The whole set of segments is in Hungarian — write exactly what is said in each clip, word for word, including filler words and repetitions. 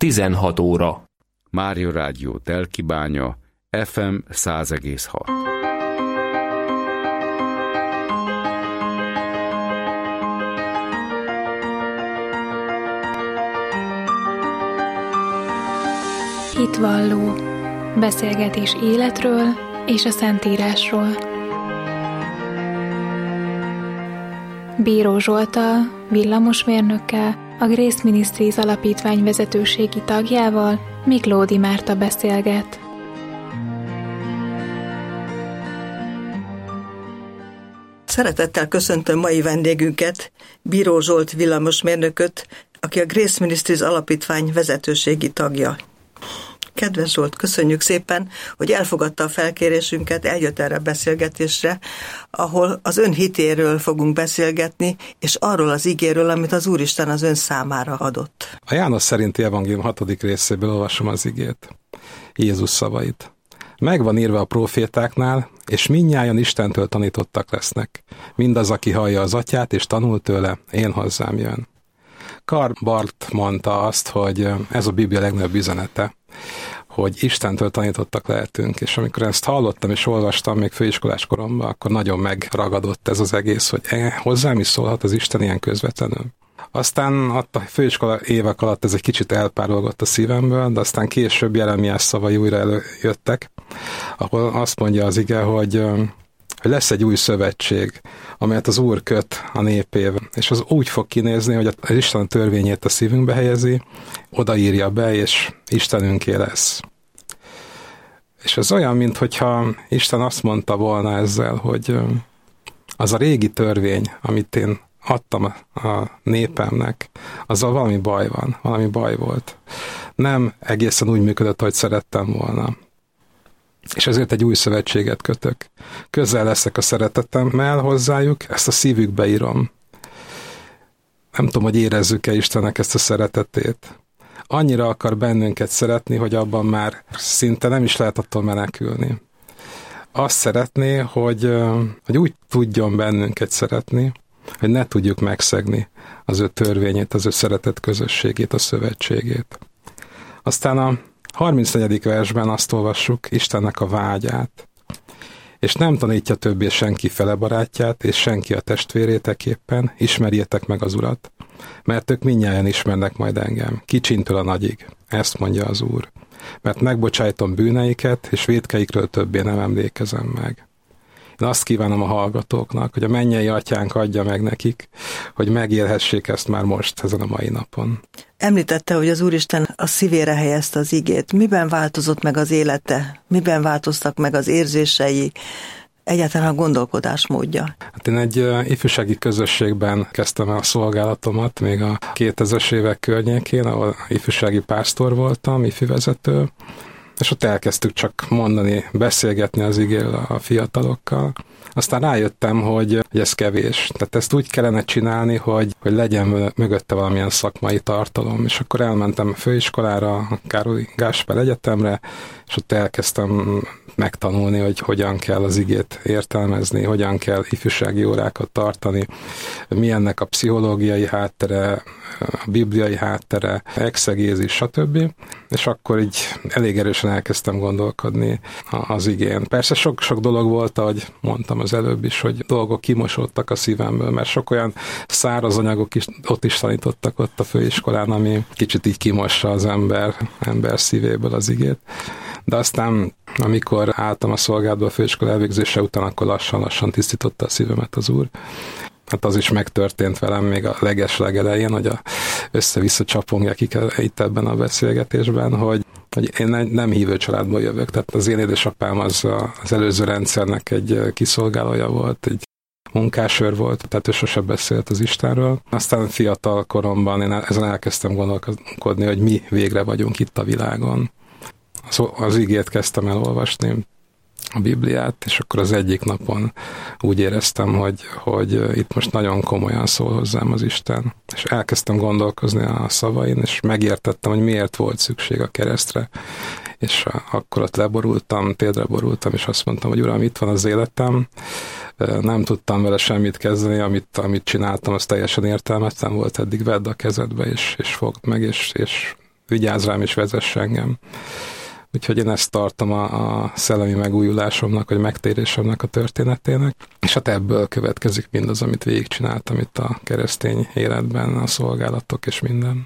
tizenhat óra. Mária Rádió Telkibánya, ef em száz egész hat. Hitvalló. Beszélgetés életről és a Szentírásról. Bíró Zsolttal, villamosmérnökkel, a Grace Ministries alapítvány vezetőségi tagjával Miklódi Márta beszélget. Szeretettel köszöntöm mai vendégünket, Bíró Zsolt villamosmérnököt, aki a Grace Ministries alapítvány vezetőségi tagja. Kedves Zsolt, köszönjük szépen, hogy elfogadta a felkérésünket, eljött erre a beszélgetésre, ahol az ön hitéről fogunk beszélgetni, és arról az igéről, amit az Úristen az ön számára adott. A János szerinti evangélium hatodik részéből olvasom az igét, Jézus szavait. Megvan írva a prófétáknál, és mindnyájan Istentől tanítottak lesznek. Mindaz, aki hallja az atyát, és tanul tőle, én hozzám jön. Karl Barth mondta azt, hogy ez a Biblia legnagyobb üzenete, hogy Istentől tanítottak lehetünk, és amikor ezt hallottam és olvastam még főiskolás koromban, akkor nagyon megragadott ez az egész, hogy e, hozzám is szólhat az Isten ilyen közvetlenül. Aztán a főiskola évek alatt ez egy kicsit elpárolgott a szívemből, de aztán később Jeremiás szavai újra előjöttek, ahol azt mondja az ige, hogy hogy lesz egy új szövetség, amelyet az Úr köt a népével, és az úgy fog kinézni, hogy az Isten törvényét a szívünkbe helyezi, odaírja be, és Istenünké lesz. És ez olyan, minthogyha Isten azt mondta volna ezzel, hogy az a régi törvény, amit én adtam a népemnek, azzal valami baj van, valami baj volt. Nem egészen úgy működött, ahogy szerettem volna. És ezért egy új szövetséget kötök. Közel leszek a szeretetemmel hozzájuk, ezt a szívükbe írom. Nem tudom, hogy érezzük-e Istennek ezt a szeretetét. Annyira akar bennünket szeretni, hogy abban már szinte nem is lehet attól menekülni. Azt szeretné, hogy, hogy úgy tudjon bennünket szeretni, hogy ne tudjuk megszegni az ő törvényét, az ő szeretet közösségét, a szövetségét. Aztán a harmincnegyedik versben azt olvassuk, Istennek a vágyát, és nem tanítja többé senki fele barátját, és senki a testvéréteképpen, ismerjétek meg az Urat, mert ők mindnyájan ismernek majd engem, kicsintől a nagyig, ezt mondja az Úr, mert megbocsájtom bűneiket, és vétkeikről többé nem emlékezem meg. Én azt kívánom a hallgatóknak, hogy a mennyei atyánk adja meg nekik, hogy megélhessék ezt már most, ezen a mai napon. Említette, hogy az Úristen a szívére helyezte az igét. Miben változott meg az élete? Miben változtak meg az érzései? Egyáltalán a gondolkodásmódja? Hát én egy ifjúsági közösségben kezdtem el a szolgálatomat, még a kétezres évek környékén, ahol ifjúsági pásztor voltam, ifjúvezető, és ott elkezdtük csak mondani, beszélgetni az igéről a fiatalokkal. Aztán rájöttem, hogy, hogy ez kevés. Tehát ezt úgy kellene csinálni, hogy, hogy legyen mögötte valamilyen szakmai tartalom. És akkor elmentem a főiskolára, a Károly Gáspár Egyetemre, és ott elkezdtem megtanulni, hogy hogyan kell az igét értelmezni, hogyan kell ifjúsági órákat tartani, mi ennek a pszichológiai háttere, a bibliai háttere, exegézis, stb. És akkor így elég erősen elkezdtem gondolkodni az igén. Persze sok-sok dolog volt, ahogy mondtam az előbb is, hogy dolgok kimosódtak a szívemből, mert sok olyan száraz anyagok is ott is tanítottak ott a főiskolán, ami kicsit így kimossa az ember, ember szívéből az igét. De aztán, amikor álltam a szolgálatba a főiskola elvégzése után, akkor lassan-lassan tisztította a szívemet az Úr. Hát az is megtörtént velem még a leges-legelején, hogy a össze-vissza csapongjak itt ebben a beszélgetésben, hogy, hogy én nem hívő családból jövök. Tehát az én édesapám az az előző rendszernek egy kiszolgálója volt, egy munkásőr volt, tehát ő sose beszélt az Istenről. Aztán fiatal koromban én ezen elkezdtem gondolkodni, hogy mi végre vagyunk itt a világon. Az, az igét kezdtem el olvasni, a Bibliát, és akkor az egyik napon úgy éreztem, hogy, hogy itt most nagyon komolyan szól hozzám az Isten. És elkezdtem gondolkozni a szavain, és megértettem, hogy miért volt szükség a keresztre. És akkor ott leborultam, térdre borultam, és azt mondtam, hogy Uram, itt van az életem, nem tudtam vele semmit kezdeni, amit, amit csináltam, az teljesen értelmetlen volt, eddig vedd a kezedbe, és, és fogd meg, és, és vigyázz rám és vezess engem. Úgyhogy én ezt tartom a, a szellemi megújulásomnak, vagy megtérésemnek a történetének, és hát ebből következik mindaz, amit végigcsináltam itt a keresztény életben, a szolgálatok és minden.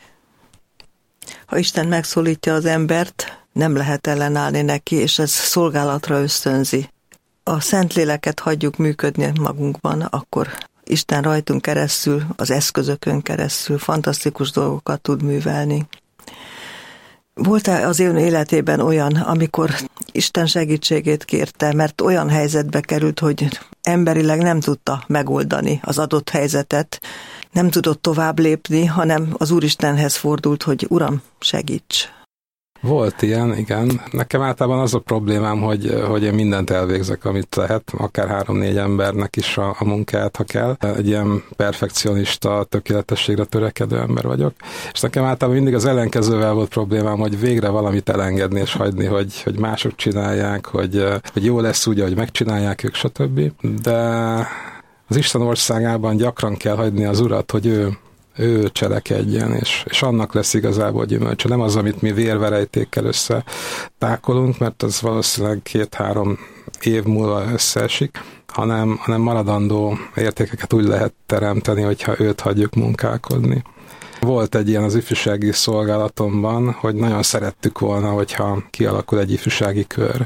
Ha Isten megszólítja az embert, nem lehet ellenállni neki, és ez szolgálatra ösztönzi. A Szentléleket hagyjuk működni magunkban, akkor Isten rajtunk keresztül, az eszközökön keresztül fantasztikus dolgokat tud művelni. Volt-e az ön életében olyan, amikor Isten segítségét kérte, mert olyan helyzetbe került, hogy emberileg nem tudta megoldani az adott helyzetet, nem tudott tovább lépni, hanem az Úristenhez fordult, hogy Uram, segíts! Volt ilyen, igen. Nekem általában az a problémám, hogy, hogy én mindent elvégzek, amit lehet, akár három-négy embernek is a, a munkát, ha kell. Egy ilyen perfekcionista, tökéletességre törekedő ember vagyok. És nekem általában mindig az ellenkezővel volt problémám, hogy végre valamit elengedni és hagyni, hogy, hogy mások csinálják, hogy, hogy jó lesz úgy, hogy megcsinálják ők, stb. De az Isten országában gyakran kell hagyni az Urat, hogy ő ő cselekedjen, és, és annak lesz igazából gyümölcse. Nem az, amit mi vérverejtékkel összetákolunk, mert az valószínűleg két-három év múlva összeesik, hanem, hanem maradandó értékeket úgy lehet teremteni, hogyha őt hagyjuk munkálkodni. Volt egy ilyen az ifjúsági szolgálatomban, hogy nagyon szerettük volna, hogyha kialakul egy ifjúsági kör.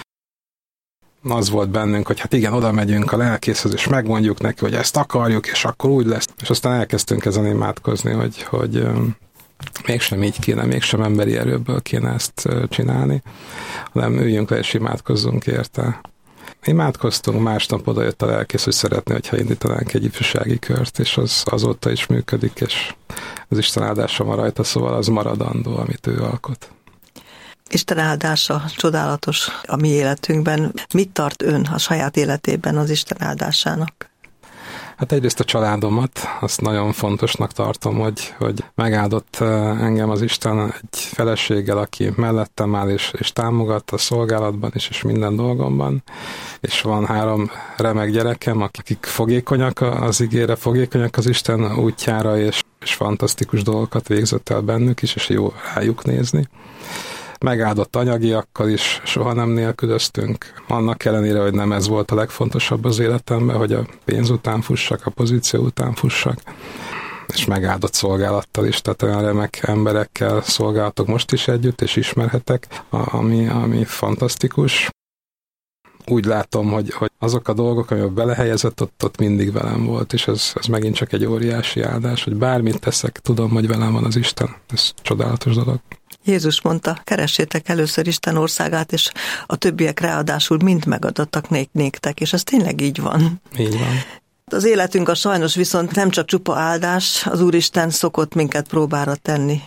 Az volt bennünk, hogy hát igen, oda megyünk a lelkészhez, és megmondjuk neki, hogy ezt akarjuk, és akkor úgy lesz. És aztán elkezdtünk ezen imádkozni, hogy, hogy um, mégsem így kéne, mégsem emberi erőből kéne ezt uh, csinálni, hanem üljünk le és imádkozzunk érte. Imádkoztunk, másnap oda jött a lelkész, hogy szeretné, hogyha indítanánk egy ifjúsági kört, és az azóta is működik, és az Isten áldása van rajta, szóval az maradandó, amit ő alkot. Isten áldása csodálatos a mi életünkben. Mit tart ön a saját életében az Isten áldásának? Hát egyrészt a családomat, azt nagyon fontosnak tartom, hogy, hogy megáldott engem az Isten egy feleséggel, aki mellettem áll és, és támogat a szolgálatban is, és minden dolgomban. És van három remek gyerekem, akik fogékonyak az igére, fogékonyak az Isten útjára, és, és fantasztikus dolgokat végzett el bennük is, és jó rájuk nézni. Megáldott anyagiakkal is soha nem nélkülöztünk. Annak ellenére, hogy nem ez volt a legfontosabb az életemben, hogy a pénz után fussak, a pozíció után fussak. És megáldott szolgálattal is, tehát olyan remek emberekkel szolgálatok most is együtt, és ismerhetek, ami, ami fantasztikus. Úgy látom, hogy, hogy azok a dolgok, amiben belehelyezett, ott, ott mindig velem volt, és ez, ez megint csak egy óriási áldás, hogy bármit teszek, tudom, hogy velem van az Isten. Ez csodálatos dolog. Jézus mondta, keressétek először Isten országát, és a többiek ráadásul mind megadottak néktek, és ez tényleg így van. Így van. Az életünk a sajnos viszont nem csak csupa áldás, az Úristen szokott minket próbára tenni.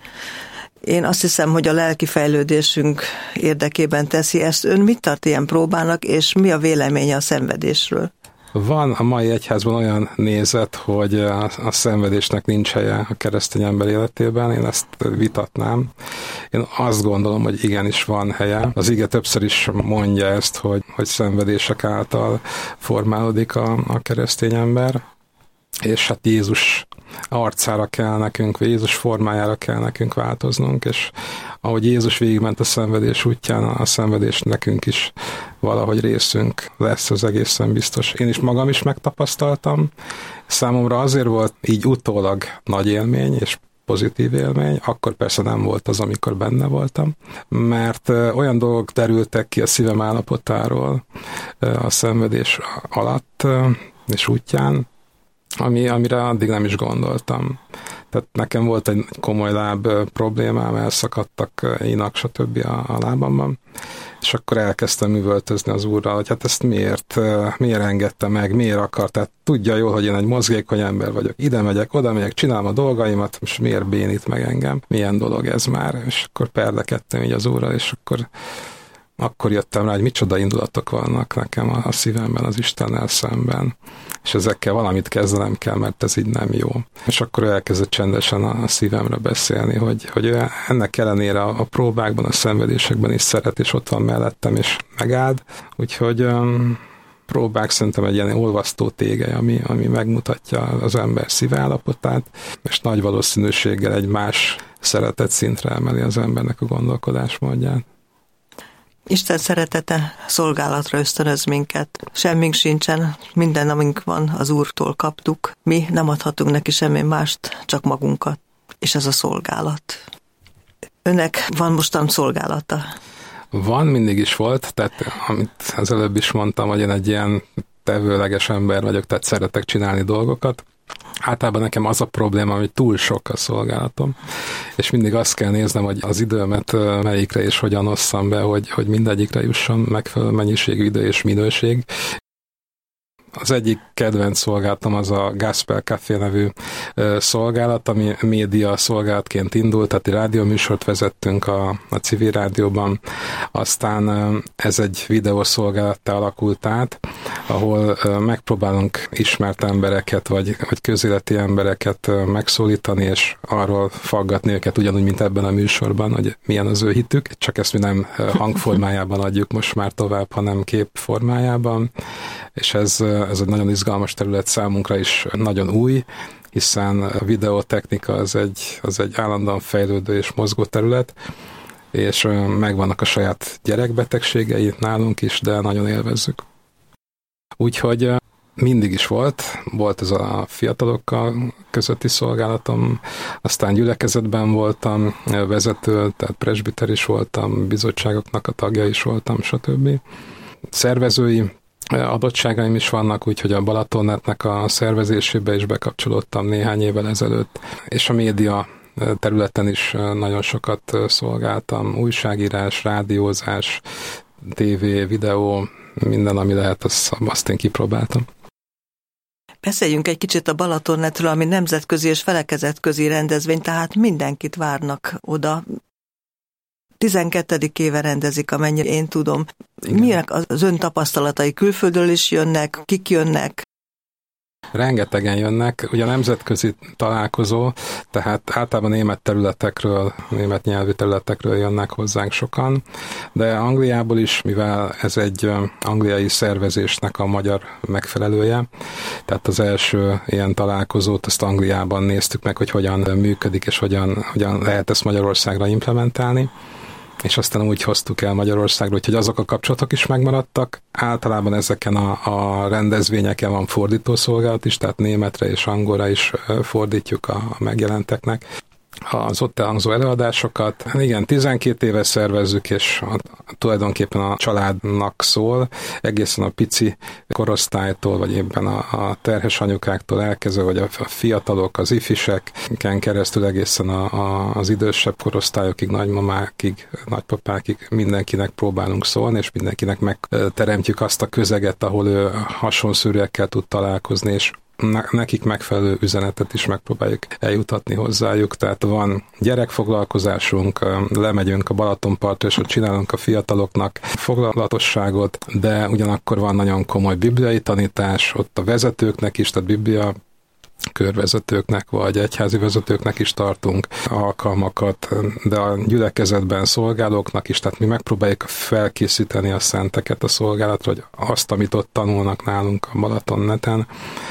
Én azt hiszem, hogy a lelki fejlődésünk érdekében teszi ezt. Ön mit tart ilyen próbának, és mi a véleménye a szenvedésről? Van a mai egyházban olyan nézet, hogy a, a szenvedésnek nincs helye a keresztény ember életében, én ezt vitatnám. Én azt gondolom, hogy igenis van helye. Az ige többször is mondja ezt, hogy, hogy szenvedések által formálódik a, a keresztény ember, és hát Jézus arcára kell nekünk, vagy Jézus formájára kell nekünk változnunk, és ahogy Jézus végigment a szenvedés útján, a szenvedés nekünk is valahogy részünk lesz, az egészen biztos. Én is magam is megtapasztaltam. Számomra azért volt így utólag nagy élmény, és pozitív élmény, akkor persze nem volt az, amikor benne voltam, mert olyan dolgok derültek ki a szívem állapotáról a szenvedés alatt és útján, Ami, amire addig nem is gondoltam. Tehát nekem volt egy komoly láb problémám, elszakadtak inak, stb. a, a lábamban, és akkor elkezdtem üvöltözni az Úrral, hogy hát ezt miért, miért engedte meg, miért akart, tehát tudja jól, hogy én egy mozgékony ember vagyok, ide megyek, oda megyek, csinálom a dolgaimat, és miért bénít meg engem, milyen dolog ez már, és akkor perlekedtem így az Úrral, és akkor akkor jöttem rá, hogy micsoda indulatok vannak nekem a, a szívemben az Istennel szemben, és ezekkel valamit kezdenem kell, mert ez így nem jó. És akkor elkezdett csendesen a, a szívemre beszélni, hogy, hogy ennek ellenére a, a próbákban, a szenvedésekben is szeret, és ott van mellettem, és megáld. Úgyhogy um, próbák szerintem egy ilyen olvasztó tégely, ami, ami megmutatja az ember szívállapotát, és nagy valószínűséggel egy más szeretet szintre emeli az embernek a gondolkodásmódját. Isten szeretete szolgálatra ösztönöz minket. Semmink sincsen, minden, amink van, az Úrtól kaptuk. Mi nem adhatunk neki semmi mást, csak magunkat. És ez a szolgálat. Önnek van mostan szolgálata? Van, mindig is volt, tehát amit az előbb is mondtam, hogy én egy ilyen tevőleges ember vagyok, tehát szeretek csinálni dolgokat. Általában nekem az a probléma, hogy túl sok a szolgálatom, és mindig azt kell néznem, hogy az időmet melyikre és hogyan osszam be, hogy, hogy mindegyikre jusson megfelelő mennyiségű idő és minőség. Az egyik kedvenc szolgálatom az a Gospel Café nevű szolgálat, ami média szolgálatként indult, tehát egy rádióműsort vezettünk a, a civil rádióban, aztán ez egy videószolgálattá alakult át, ahol megpróbálunk ismert embereket, vagy, vagy közéleti embereket megszólítani, és arról faggatni őket, ugyanúgy, mint ebben a műsorban, hogy milyen az ő hitük, csak ezt mi nem hangformájában adjuk most már tovább, hanem képformájában, és ez Ez egy nagyon izgalmas terület számunkra is, nagyon új, hiszen a videótechnika az egy, az egy állandóan fejlődő és mozgó terület, és megvannak a saját gyerekbetegségei nálunk is, de nagyon élvezzük. Úgyhogy mindig is volt, volt ez a fiatalokkal közötti szolgálatom, aztán gyülekezetben voltam vezető, tehát presbiter is voltam, bizottságoknak a tagja is voltam, stb. Szervezői adottságaim is vannak, úgyhogy a Balatonnetnek a szervezésébe is bekapcsolódtam néhány évvel ezelőtt, és a média területen is nagyon sokat szolgáltam, újságírás, rádiózás, tévé, videó, minden, ami lehet, azt, azt én kipróbáltam. Beszéljünk egy kicsit a Balatonnetről, ami nemzetközi és felekezetközi rendezvény, tehát mindenkit várnak oda. tizenkettedik éve rendezik, amennyire én tudom. Milyenek az ön tapasztalatai? Külföldről is jönnek? Kik jönnek? Rengetegen jönnek, ugye nemzetközi találkozó, tehát általában német területekről, német nyelvű területekről jönnek hozzánk sokan, de Angliából is, mivel ez egy angliai szervezésnek a magyar megfelelője, tehát az első ilyen találkozót azt Angliában néztük meg, hogy hogyan működik, és hogyan, hogyan lehet ezt Magyarországra implementálni, és aztán úgy hoztuk el Magyarországra, úgyhogy azok a kapcsolatok is megmaradtak. Általában ezeken a, a rendezvényeken van fordítószolgálat is, tehát németre és angolra is fordítjuk a, a megjelenteknek az ott elhangzó előadásokat. Igen, tizenkét éve szervezzük, és a, tulajdonképpen a családnak szól, egészen a pici korosztálytól, vagy éppen a, a terhes anyukáktól elkezdve, vagy a, a fiatalok, az ifiseken keresztül egészen a, a, az idősebb korosztályokig, nagymamákig, nagypapákig mindenkinek próbálunk szólni, és mindenkinek megteremtjük azt a közeget, ahol ő hasonszűrűekkel tud találkozni, és nekik megfelelő üzenetet is megpróbáljuk eljutatni hozzájuk, tehát van gyerekfoglalkozásunk, lemegyünk a Balatonpartra, és ott csinálunk a fiataloknak foglalatosságot, de ugyanakkor van nagyon komoly bibliai tanítás, ott a vezetőknek is, tehát biblia körvezetőknek vagy egyházi vezetőknek is tartunk alkalmakat, de a gyülekezetben szolgálóknak is, tehát mi megpróbáljuk felkészíteni a szenteket a szolgálatra, hogy azt, amit ott tanulnak nálunk a Balatonneten,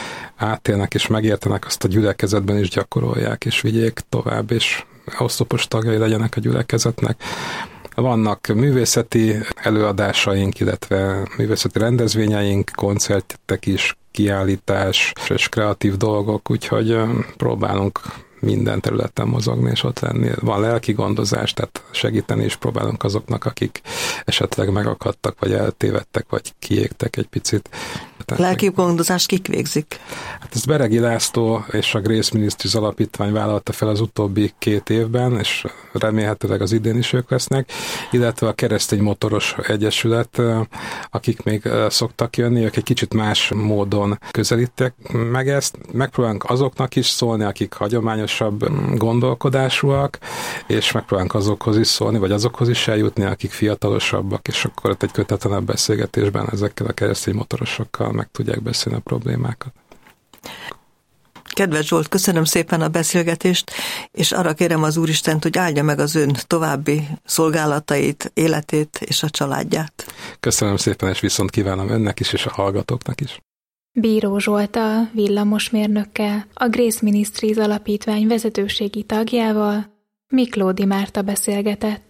átélnek és megértenek, azt a gyülekezetben is gyakorolják, és vigyék tovább, és oszlopos tagjai legyenek a gyülekezetnek. Vannak művészeti előadásaink, illetve művészeti rendezvényeink, koncertek is, kiállítás és kreatív dolgok, úgyhogy próbálunk minden területen mozogni és ott lenni. Van lelki gondozás, tehát segíteni is próbálunk azoknak, akik esetleg megakadtak, vagy eltévedtek, vagy kiégtek egy picit. Lelki gondozást kik végzik? Hát ezt Beregi László és a Grace Ministries alapítvány vállalta fel az utóbbi két évben, és remélhetőleg az idén is ők lesznek, illetve a Keresztény Motoros Egyesület, akik még szoktak jönni, ők egy kicsit más módon közelítek meg ezt. Megpróbálunk azoknak is szólni, akik hagyományosabb gondolkodásúak, és megpróbálunk azokhoz is szólni, vagy azokhoz is eljutni, akik fiatalosabbak, és akkor egy kötetlenebb beszélgetésben ezekkel a keresztény motorosokkal meg tudják beszélni a problémákat. Kedves Zsolt, köszönöm szépen a beszélgetést, és arra kérem az Úristent, hogy áldja meg az ön további szolgálatait, életét és a családját. Köszönöm szépen, és viszont kívánom önnek is, és a hallgatóknak is. Bíró Zsolttal, villamosmérnökkel, a Grace Ministries Alapítvány vezetőségi tagjával Miklódi Márta beszélgetett.